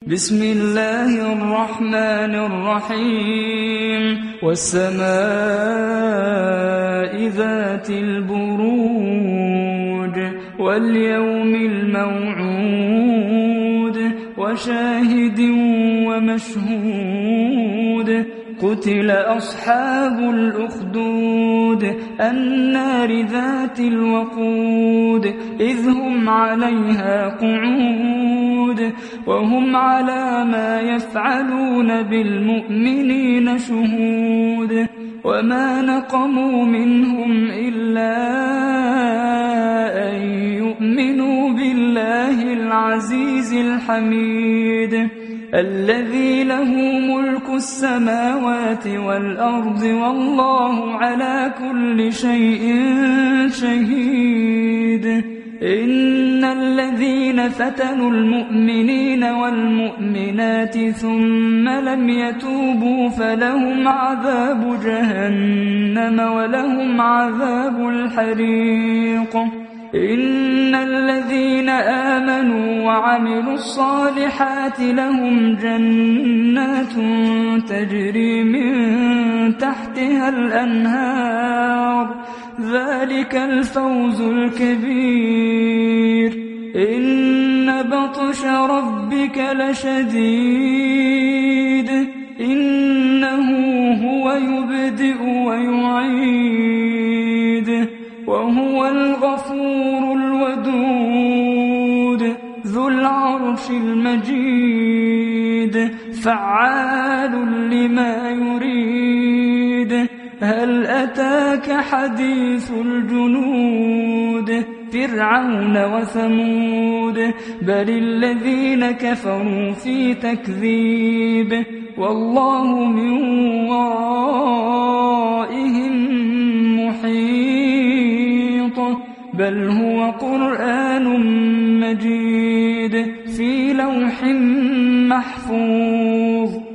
بسم الله الرحمن الرحيم والسماء ذات البروج واليوم الموعود وشاهد ومشهود قتل أصحاب الأخدود النار ذات الوقود إذ هم عليها قعود وهم على ما يفعلون بالمؤمنين شهود وما نقموا منهم إلا أن يؤمنوا بالله العزيز الحميد الذي له ملك السماوات والأرض والله على كل شيء شهيد إن الذين فتنوا المؤمنين والمؤمنات ثم لم يتوبوا فلهم عذاب جهنم ولهم عذاب الحريق إن الذين آمنوا وعملوا الصالحات لهم جنات تجري من تحتها الأنهار ذلك الفوز الكبير إن بطش ربك لشديد إنه هو يبدئ ويعيد وهو الغفور الودود ذو العرش المجيد فعال لما يريد هل أتاك حديث الجنود فرعون وثمود بل الذين كفروا في تكذيب والله من ورائهم محيط بل هو قرآن مجيد في لوح محفوظ